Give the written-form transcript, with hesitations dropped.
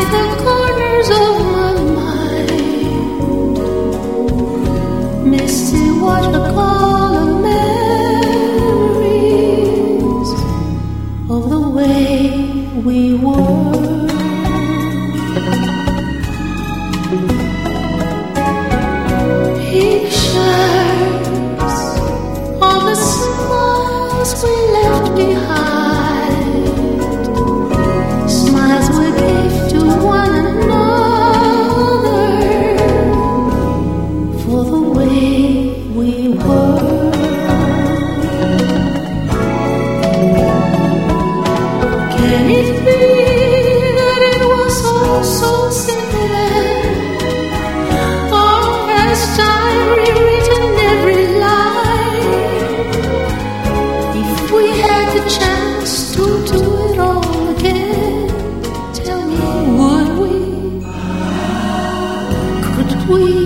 the corners of my mind. Misty watercolor memories of the way we were. Pictures of the smiles we left behind, smiles we gave to one another for the way we were. Can it be that it was all so simple then? Or has time rewritten every line? If we had the chance to do it all again, tell me, would we? Could we?